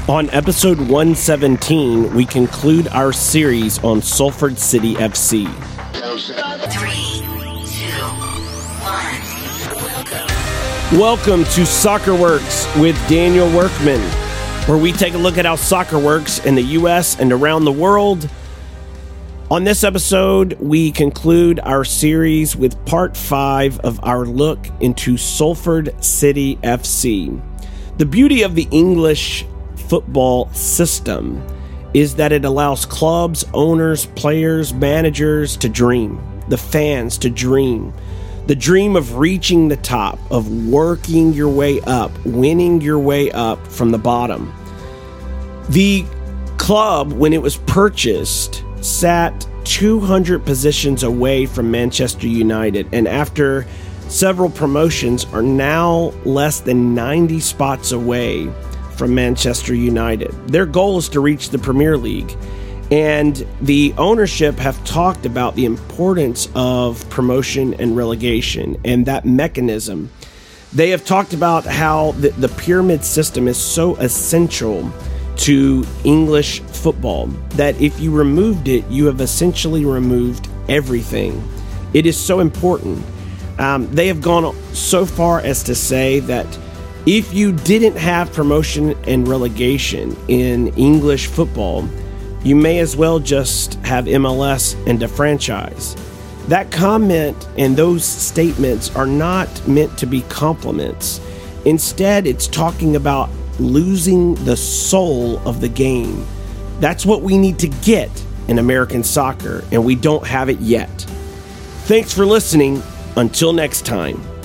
On episode 117, we conclude our series on Salford City FC. 3, 2, 1. Welcome to Soccer Works with Daniel Workman, where we take a look at how soccer works in the U.S. and around the world. On this episode, we conclude our series with part 5 of our look into Salford City FC. The beauty of the English football system is that it allows clubs, owners, players, managers to dream, the fans to dream. The dream of reaching the top, of working your way up, winning your way up from the bottom. The club, when it was purchased, sat 200 positions away from Manchester United, and after several promotions are now less than 90 spots away from Manchester United. Their goal is to reach the Premier League, and the ownership have talked about the importance of promotion and relegation and that mechanism. They have talked about how the pyramid system is so essential to English football that if you removed it, you have essentially removed everything. It is so important. They have gone so far as to say that if you didn't have promotion and relegation in English football, you may as well just have MLS and a franchise. That comment and those statements are not meant to be compliments. Instead, it's talking about losing the soul of the game. That's what we need to get in American soccer, and we don't have it yet. Thanks for listening. Until next time.